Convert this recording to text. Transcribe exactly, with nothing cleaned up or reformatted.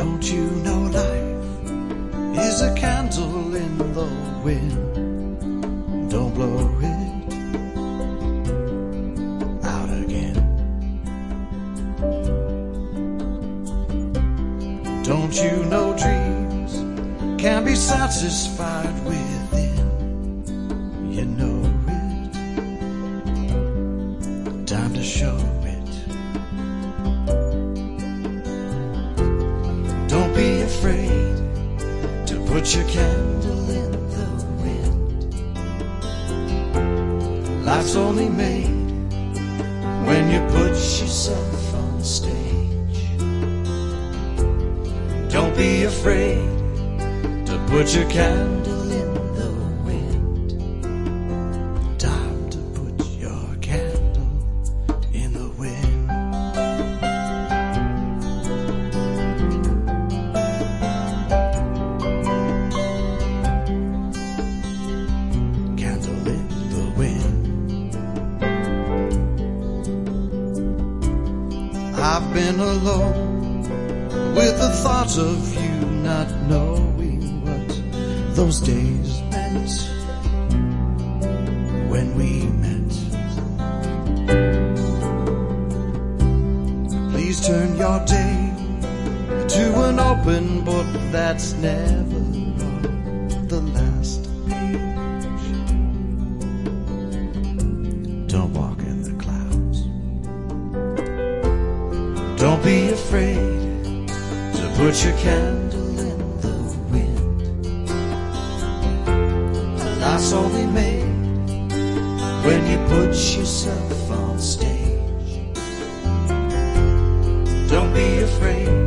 Don't you know life is a candle in the wind? Don't blow it out again. Don't you know dreams can be satisfied within? You know it, time to show it. Don't be afraid to put your candle in the wind. Life's only made when you put yourself on stage. Don't be afraid to put your candle in the wind. Time to put your candle in the wind. Candle in the wind. I've been alone with the thought of you not knowing what those days meant when we met. Please turn your day to an open book that's never on the last page. Don't walk in the clouds. Don't be afraid to put your candle in the wind. Life's only made when you put yourself on stage. Don't be afraid